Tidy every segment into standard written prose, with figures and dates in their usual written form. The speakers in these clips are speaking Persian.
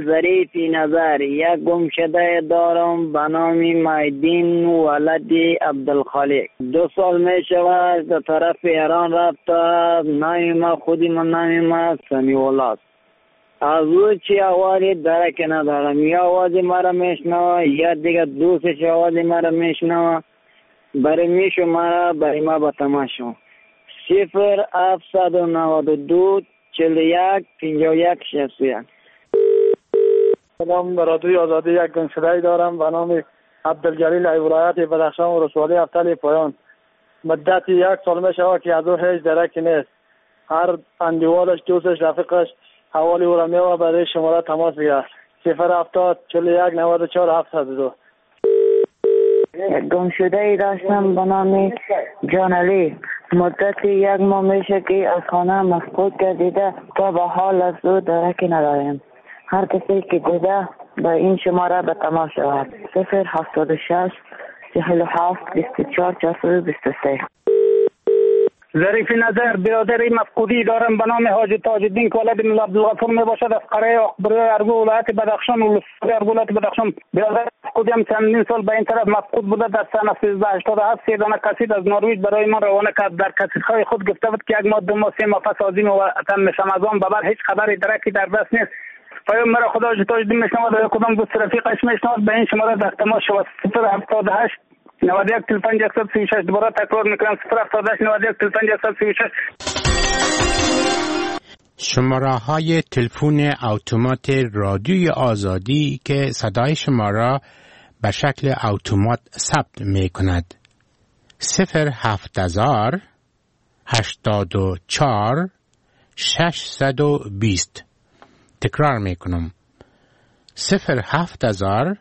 ظریف نظر. یک گمشده دارم به نام مایدین ولد عبدالخالق. 2 سال می شود در طرف ایران رفته. نام ما خودی من نام ما سمیع الله است. از او چی آوازی درک ندارم. یا آوازی مرا میشنوه یا دیگه دوستش آوازی مرا میشنوه. برای میشو مرا برای ما با تماشا 0792 41 51 61. سلام، برادری آزادی. یک گمشده دارم به نام عبدالجلیل ای ولایت بدخشان و رسوالی افتل پایان. مدت 1 سال می شود که از او هیچ درکی نیست. هر اندیوالش دوستش رفیقش حوالی او را میوه برای شماره تماس بگیرد. 070 41 94 702. گمشده ای داشتم به نام جان علی. مدت 1 ماه میشه که از خانه مفقود گردیده تا به حال از او درکی نداریم. هر کسی که دیده به این شماره به تماس شود. 076 47 24 423. ظریف نظر، برادری مفقودی دارم به نام حاجی تاج الدین که ولد ملا عبدالغفور می باشد از قریه اقبره ارگو ولایت بدخشان و ارگو ولایت بدخشان. برادر مفقودی هم چندین سال به این طرف مفقود بوده. در سن 1387 3 دانه کسید از نروژ برای ما روانه کرد. در کسیدهای خود گفته بود که 1 ماه 2 ماه 3 ماه پس عظیم وطن میشم. از آن ببر هیچ خبری درکی در دست نیست. پیام مرا خدا حاجی تاج الدین میشنود و کدام دوست رفیقش میشنود به این شماره در تماس شود. 078 91 45 136. دوباره تکرار میکنم 078 91 45 136. شماره های تلفن اتومات رادیوی آزادی که صدای شما را به شکل اتومات ثبت می کند. 07000 84 620. تکرار می کنم 07000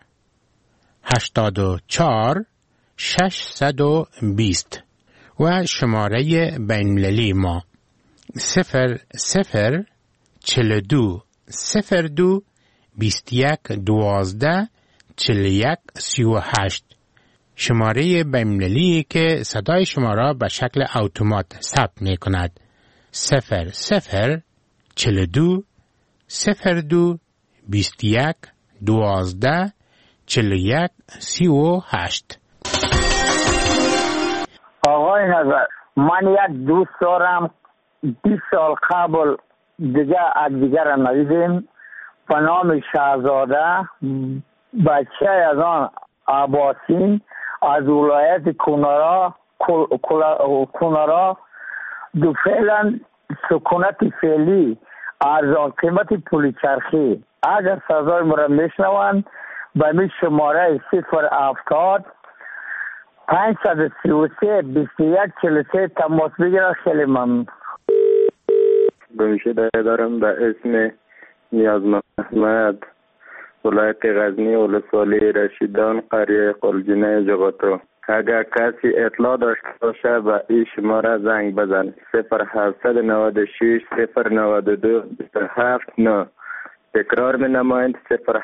84 620 و شماره بین‌المللی ما 0042 02 21 12 41 38. شماره بین‌المللی که صدای شما را به شکل اتومات ثبت می کند 0042 02 21 12 41 38. آقای نظر، من یک دوست دارم 20 سال قبل دیگه دیگر را ندیدیم به نام شهزاده. بچه از آن عباسین از ولایت کنارا دو فعلا سکونت فعلی ارزان قیمت پول چرخی. اگر صدای مرا میشنوند به می شماره 070 533 21 43 تماس بگیرد. خیلی ممنون. گمشده دارم به اسم نیاز محمد، ولایت غزنی، ولسوالی رشیدان، قریه قلجینه جغتو. اگر کسی اطلاع داشته باشه به این شماره زنگ بزن 0796 092 27 9. تکرار می نمایند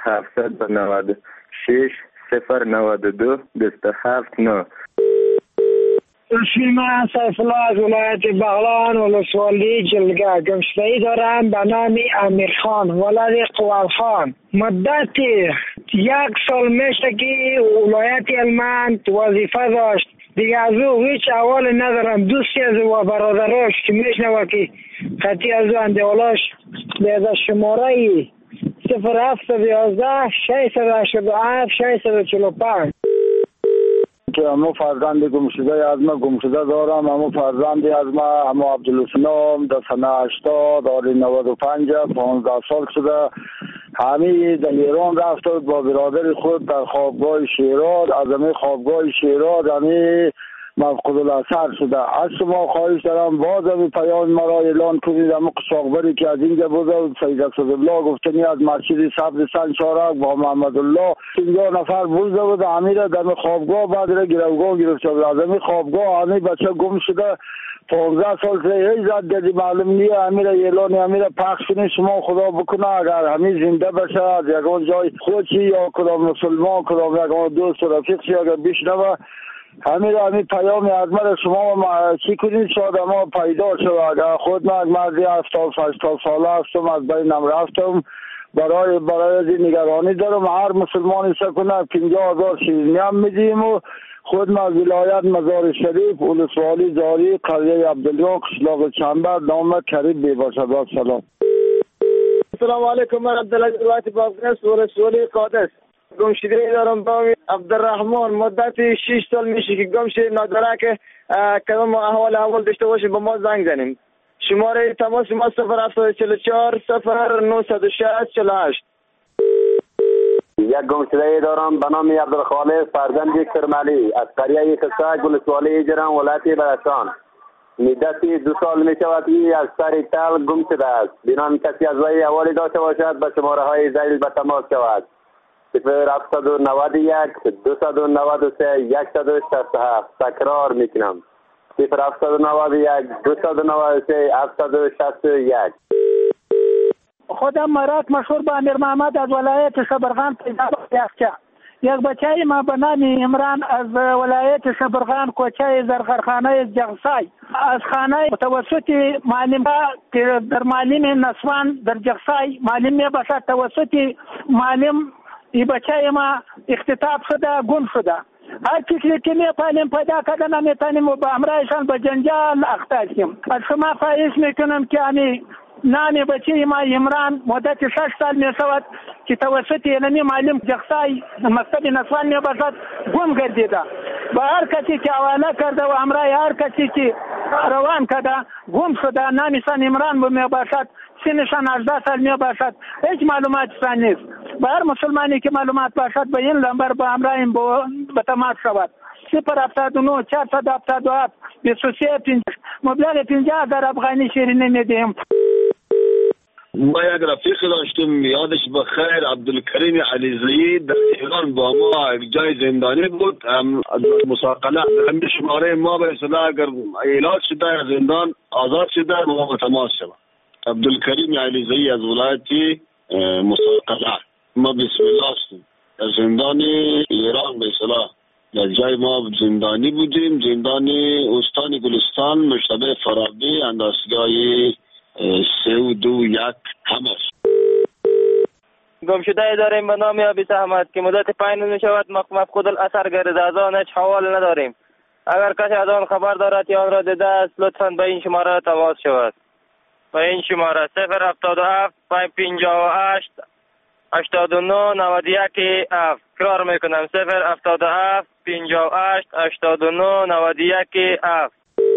0796 092 27 9. اسم من سیف الله از ولایت بغلان ولسوالی جلگه. گمشده‌ای دارم به نام امیر خان ولد قوال خان. مدت 1 سال میشه که ولایت هلمند وظیفه داشت. دیگه از او هیچ احوال ندارم. دوستی از او و برادراش که میشنوه که خطی از او اندیالاش به شماره 0711 687 645. که همو فرزند گمشده از ما گمشده دارم. همو فرزندی از ما همو عبدالسلام در سنه 80 آری 95 15 سال شده. همی در ایران رفت با برادر خود در خوابگاه شیراز. از همی خوابگاه شیراز همی مفقود الاثر شده. از شما خواهش دارم باز همی پیام مرا اعلان کنید. همو قصاقبری که از اینجا بوده سید اسدالله گفتنی از مسجد سبز سنچارک با محمد الله 50 نفر بوده بود. همی را در خوابگاه بعد را گروگاه گرفته بود. از همی خوابگاه همی بچه گم شده 15 سال سے هیچ زد دیدی معلوم نیه. همی را اعلان همی را پخش کنید شما خدا بکنه. اگر همی زنده بشه از یکان جای خودشی یا کدام مسلمان کدام یکان دوست و رفیقشی اگر بشنوه همین پیام از من شما ما چی کنید شاید ما پیدا شد. اگر خود من مردی 70 80 ساله هستم از بینم رفتم برای نگرانی دارم. هر مسلمانی سکنه 50,000 شیرینی هم میدیم و خود ما ولایت مزار شریف ولسوالی جاری قریه عبدالله قشلاق چنبر نام کریم بیباشد. سلام. السلام علیکم. من عبدالله روایت بابگرس ولسوالی قادس. گمشده دارم با عبدالرحمن مدت 6 سال میشه که گمشده نداره که کدام احوال داشته باشه با ما زنگ زنیم. شماره تماس ما 0744 0960 48. یک گمشده دارم به نام عبدالخالق فرزند کرمالی از قریه کسک ولسوالی جرم ولایت بدخشان. مدتی 2 سال می شود که از سر تل گم شده است. بنام کسی از وی حوالی داشته باشد به شماره های ذیل به تماس شود. 0791 293 167. تکرار میکنم 0791 293 761. خودم مرات مشهور به امیر محمد از ولایت شبرغان پیدا یافته. یک بچه ما به نام عمران از ولایت شبرغان کوچه زرغرخانه جغسای از خانه توسط معلم که در معلم نسوان در جغسای معلم می باشد توسط معلم این بچه ما اختطاف شده گم شده. هر چیزی که می‌پاییم پیدا کردن نمی‌تونیم و با همراهشان به جنجال اخته شیم. از شما خواهش میکنم که نام بچه ما عمران مدت 6 سال میشود که توسط علمی معلم جغسای مکتب نسوان میباشد گم گردیده. با هر کسی که حواله کرده و همراه هر کسی که روان کرده گم شده. نامشان عمران میباشد، سنشان 18 سال میباشد، هیچ معلوماتشان نیست. با هر مسلمانی که معلومات باشد به این نمبر با همراه به تماس شود. 079 477 23 مبلغ 50,000 افغانی شیرینی میدیم. ما یک رفیق داشتم یادش بخیر عبدالکریم علیزایی در ایران با ما یک جای زندانی بود. مساقله همین شماره ما به اصطلاح اگر علاج شده از زندان آزاد شده با ما تماس شد. عبدالکریم علیزایی از ولایت مساقله. ما بسم الله هستیم در زندان ایران به اصطلاح در جای ما زندانی بودیم. زندان استان گلستان مشتبه فرابی اندازگاه 321 همش. گمشده داریم به نام عبیس احمد که مدت 5 روز میشود مفقود الاثر گردیده. از آن هیچ حوال نداریم. اگر کسی از آن خبر دارد یا آن را دیده است لطفاً به این شماره تماس شود. به این شماره 077 558 89 91 7. تکرار میکنم 077 58 89 91 7.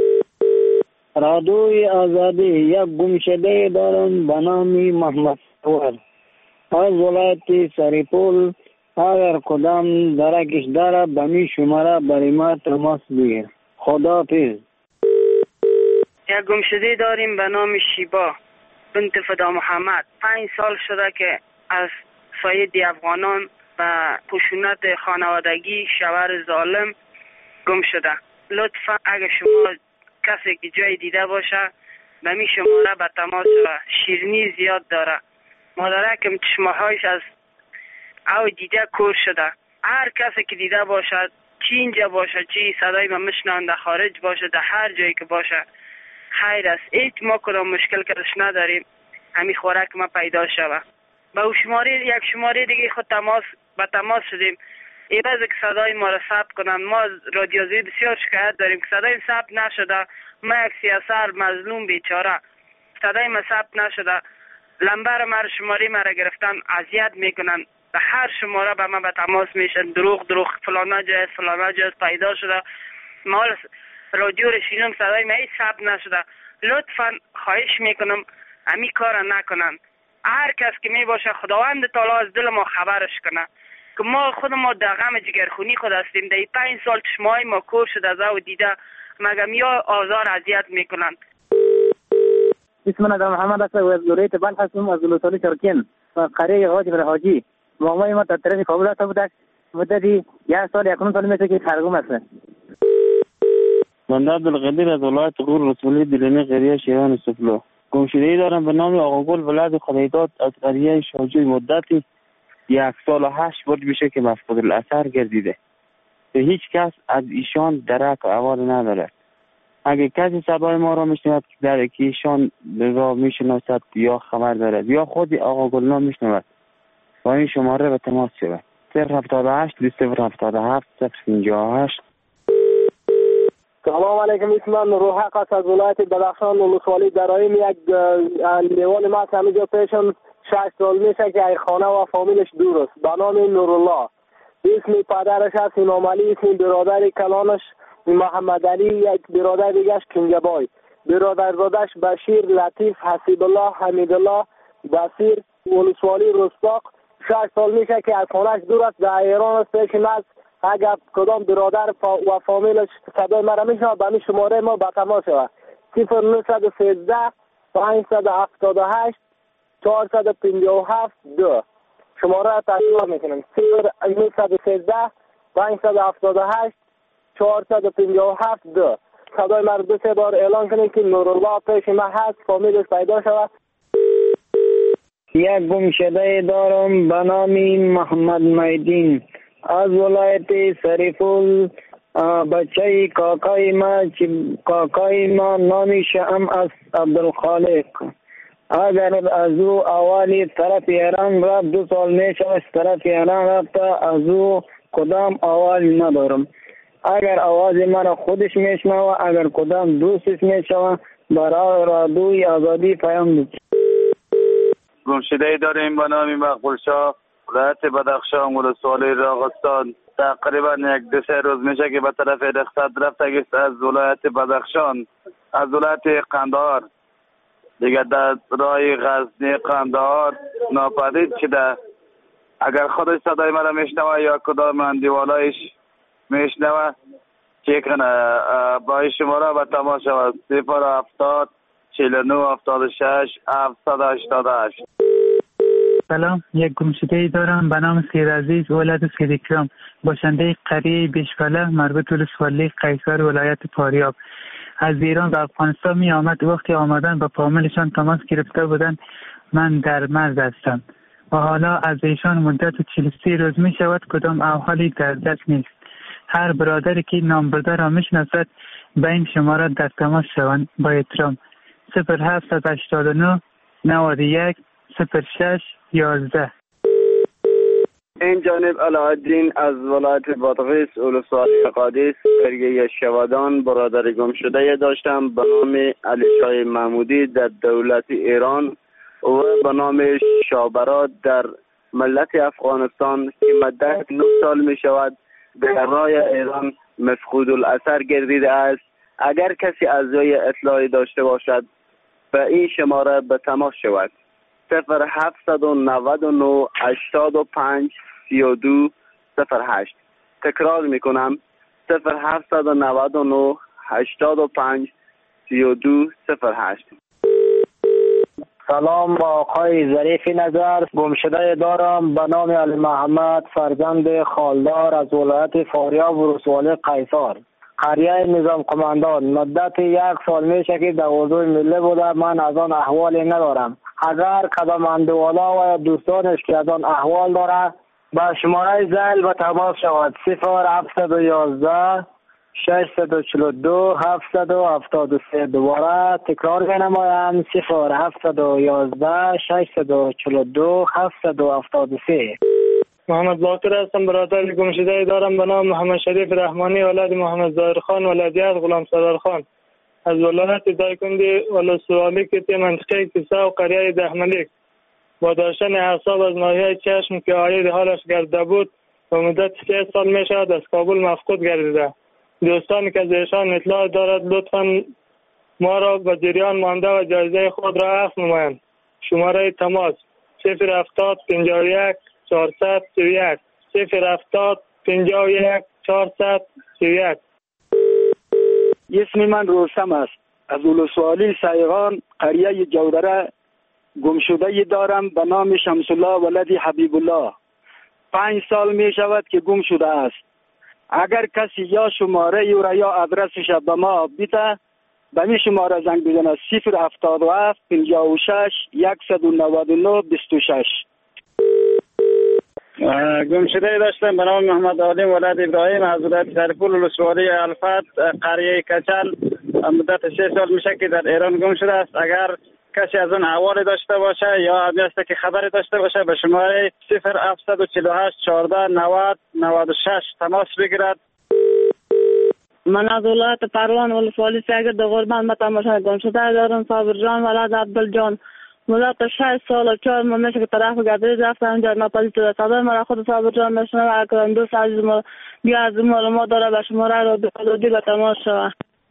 رادوی آزادی. یک گمشده دارم به نام محمد سوار از ولایت سریپول. اگر کدام درکش داره به می شماره برای ما تماس بگیر. خداحافظ. یک گمشده داریم به نام شیبا بنت فدا محمد. 5 سال شده که از ساید افغانان و خشونت خانوادگی شوهر ظالم گم شده. لطفا اگر شما کسی که جای دیده باشه به می شماره به تماس شود. شیرینی زیاد داره. مادرکم چشمهایش از او دیده کور شده. هر کسی که دیده باشد چی اینجا باشه چی صدای ما مشنان در خارج باشه در هر جایی که باشه خیر است. هیچ ما کدام مشکل کردش نداریم. همین خوراک ما پیدا شود. با یک شماره دیگه خود به تماس شدیم. ایواز که صدای ما را ثبت کنن. ما رادیوزی بسیار شکایت داریم که صدای ثبت نشده. ما یک سیاسر مظلوم بیچاره صدای ما ثبت نشده. لمبر ما شماره ما را گرفتن اذیت میکنن. به هر شماره به ما به تماس میشن. دروغ فلانا جای پیدا شده. ما رادیو رسیدم صدای ما هیچ ثبت نشده. لطفا خواهش میکنم امی کار نکنن. هر کس که می باشه خداوند تعالی از دل ما خبرش کنه که ما خود ما در غم جگرخونی خود هستیم. در 5 سال چشمای ما کور شده از او دیده مگم یا آزار اذیت میکنن. اسم من محمد است و از ولایت بلخ هستم از ولسوالی چرکین و قریه حاجی حاجی. مامای ما در طرف کابل رفته بود. مدتی 1 سال 1 سال میشه که سرگم است. بنده عبدالقدیر از ولایت غور ولسوالی دلینی قریه شیران سفلو. گمشده‌ای دارم به نام آقاگل ولد خدایداد از قریه شاجوی. مدتی 1 سال و 8 ماه میشه که مفقود الاثر گردیده. به هیچ کس از ایشان درک و احوال ندارد. اگه کسی صدای ما را میشنود که در ایشان را میشناسد یا خبر دارد یا خود آقا گلنام میشنود با این شماره به تماس شود 078 277 058. سلام علیکم. اسم من روحق است از ولایت بدخشان ولسوالی درایم. یک لیوان ما همینجا پیشم 6 سال میشه که ای خانه و فامیلش دور است به نام نورالله. اسم پدرش است امام علی، اسم برادر کلانش محمد علی، یک برادر دیگهش کنجبای، برادرزادش بشیر، لطیف، حسیب الله، حمید الله، بصیر ولسوالی رستاق. 6 سال میشه که از خانهش دور است در ایران است. پیشم است اگر کدام برادر و فامیلش صدای مرا میشنوه به این شماره ما به تماس شود 0913 578 457 2. شماره را تکرار میکنم 0913 578 457 2. صدای مرا دو سه بار اعلان کنید که نورالله پیش ما هست، فامیلش پیدا شود. یک گمشده دارم به نام محمد میدین از ولایت سریفول. بچه کاکای ما نامش هم است عبدالخالق. اگر از او اوالی طرف ایران رفت 2 سال میشه از طرف ایران رفته، از او کدام اوالی ندارم. اگر آواز مرا خودش میشنوه، اگر کدام دوستش میشنوه برای رادیوی آزادی پیام بده. گمشده داریم به نام مقبول شاه، ولایت بدخشان ولسوالی راغستان. تقریبا 1-2 روز میشه که به طرف رخصت رفته از ولایت بدخشان، از ولایت قندهار دیگه در راه غزنی قندهار ناپدید شده. اگر خودش صدای مرا میشنوه یا کدام اندیوالایش میشنوه چه کنه با این شماره به تماس شود 070 49 76 788. سلام، یک گمشده دارم به نام سید عزیز ولد سید اکرام، باشنده قریه بیشکاله مربوط ولسوالی قیصر ولایت فاریاب. از ایران به افغانستان می آمد. وقتی آمدن با فامیلشان تماس گرفته بودن من در مرز هستم و حالا از ایشان مدت 43 روز می شود کدام احوالی در دست نیست. هر برادری که نامبرده را می شناسد به این شماره در تماس شوند. با احترام 0789 91 06 11. این جانب علاءالدین از ولایت بادغیس ولسوالی قادس قریه شودان. برادر گم شده داشتم به نام علی شاه محمودی در دولت ایران و به نام شابرات در ملت افغانستان که مدت 9 سال می شود در راه ایران مفقود الاثر گردیده است. اگر کسی از جای اطلاعی داشته باشد به این شماره به تماس شود 0799 85 32 08. تکرار میکنم 0799 85 32 08. سلام با آقای ظریف نظر. گمشده دارم به نام علی محمد فرزند خالدار از ولایت فاریاب ولسوالی قیصر قریه نظام قماندان. مدت 1 سال میشه که در حضور ملی بوده. من از آن احوالی ندارم. اگر کدام اندوالا و دوستانش که از آن احوال داره با شماره زل به تماس شود 0711 642 773. دوباره تکرار می‌نمایم 0711 642 773. محمد باقر هستم، برادر گمشده دارم به نام محمد شریف رحمانی ولد محمد ظاهر خان ولدیت غلام سرور خان از ولایت دایکندی ولسوالی که منطقه کیسه و قریه دهملیک. با داشتن اعصاب از ناحیه چشم که عاید حالش گرده بود و مدت 3 سال می شود از کابل مفقود گردیده. دوستانی که از ایشان اطلاع دارد لطفاً ما را به جریان مانده و جایزه خود را عفو نمایند. شماره تماس 070 51 431 070 51 431. اسم من روستم است از ولسوالی سایغان قریه جودره. گمشده دارم به نام شمس الله ولد حبیب الله. 5 سال می شود که گم شده است. اگر کسی یا شماره او را یا آدرسش به ما بده به می شماره زنگ بزنه 077 56 199 26. گمشده داشتم به نام محمد عالم ولد ابراهیم از ولایت سرپول ولسوالی الفت قریه کچل مدت 6 سال میشه که در ایران گم شده است. اگر کسی از اون احوال داشته باشه یا همیشه که خبری داشته باشه به شماره 0748 14 90 96 تماس بگیرد. من از ولایت پروان ولسوالی سیگرد قربان به تماشای گم شده دارم. صابر جان ولد عبدالجان مدت 6 سال و 4 ماه میشه که طرف گردش رفتم اونجا ناپدید شده. صدای مرا خود صابر جان میشنوه. اگر دوست عزیز ما بیا از معلومات داره به شماره را دودی به تماس شود.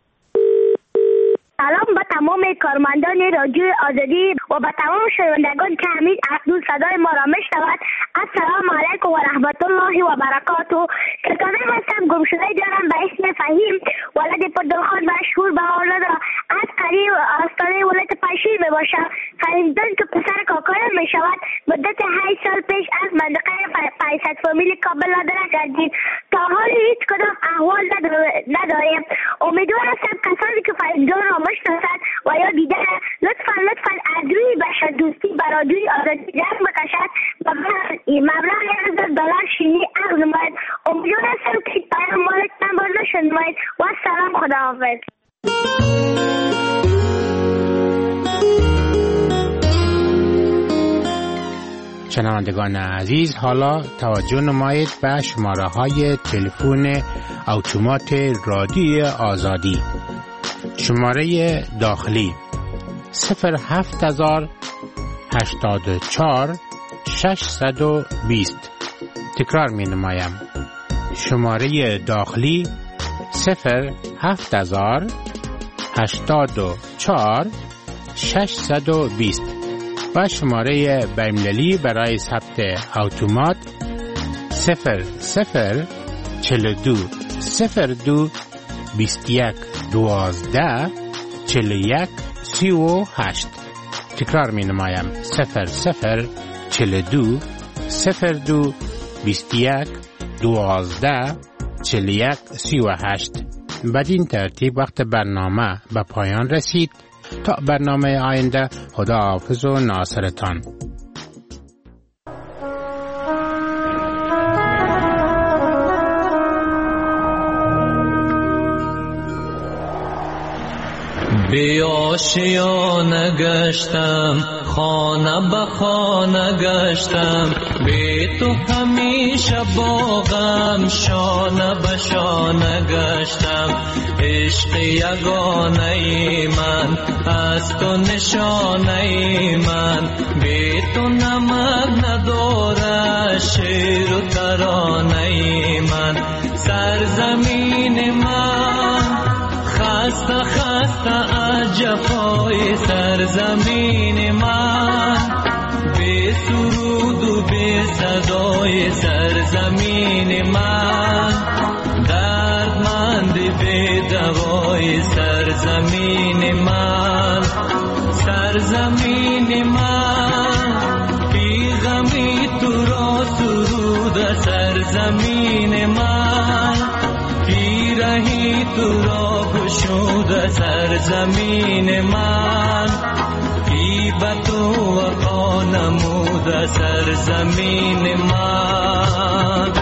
سلام به تمام کارمندان رادیو آزادی و به تمام شنوندگان که همین اکنون صدای ما را میشنوند. السلام علیکم و رحمت الله و برکاته. کتابه هستم گم شده دارم به اسم فهیم ولد پردلخان مشهور به آنها از قریب آستانه ولایت پنجشیر می باشم. فهیم جان که پسر کاکایم می شود. مدت 8 سال پیش از منطقه 500 فامیل کابل نادره گردید. تا حال هیچ کدام احوال نداریم. امیدوار هستم کسانی که فهیم جان را مشناسد و یا دیده لطفا از روی بشر دوستی برادری آزادی جنگ بکشد و مبلغ $1000 شیرینی عرض نماید. امیدوار هستم که پیام مالتان باز نشنوید و سلام خداحافظ. شنوندگان عزیز، حالا توجه نمایید به شماره های تلفن اتومات رادیوی آزادی. شماره داخلی 07084 620. تکرار می نمایم. شماره داخلی 07084 620 و شماره بین‌المللی برای ثبت اتومات 0042 02 21 12 41 38. تکرار می نمایم 0042 02 21 12 41 38. بدین ترتیب وقت برنامه به پایان رسید. تا برنامه آینده، خداحافظ و ناصرتان. بی آشیانه گشتم، خانه به خانه گشتم، بی تو همیشه با غم شانه به شانه گشتم. عشق یگانه ای من، از تو نشانه ای من، بی تو نمک نداره شعر و ترانه ای من. سرزمین من خسته خسته از جفای سرزمین من، بی سرود و بی صدای سرزمین من، دردمند بی دوای سرزمین من. سرزمین من بی غمی تو را سرود سرزمین من، پیرهی تو را گشود سرزمین من، غیبت و وفا نمود سرزمین من.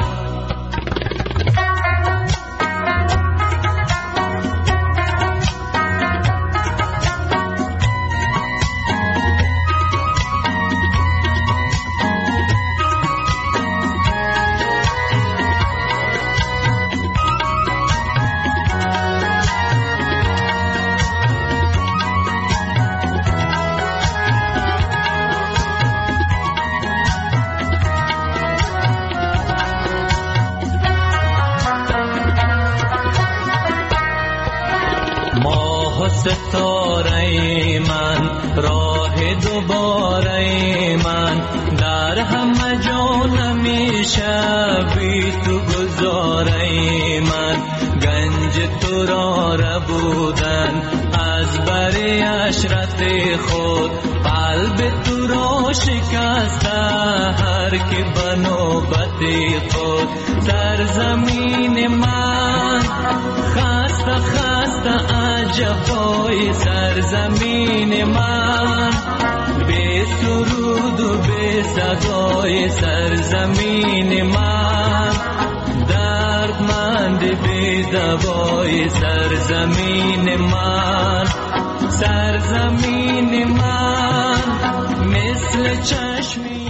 ستاره من، راه دوباره من، در همه جا نمیشه بی تو گذاره من. گنج تو را ربودن از بری عشرت خود، قلب تو را شکسته هر که به نوبت خود. سرزمین من خسته خسته از جفای سرزمین من، بی سرود و بی صدای سرزمین من، دردمند بی دوای سرزمین من، سرزمین من مثل چشمی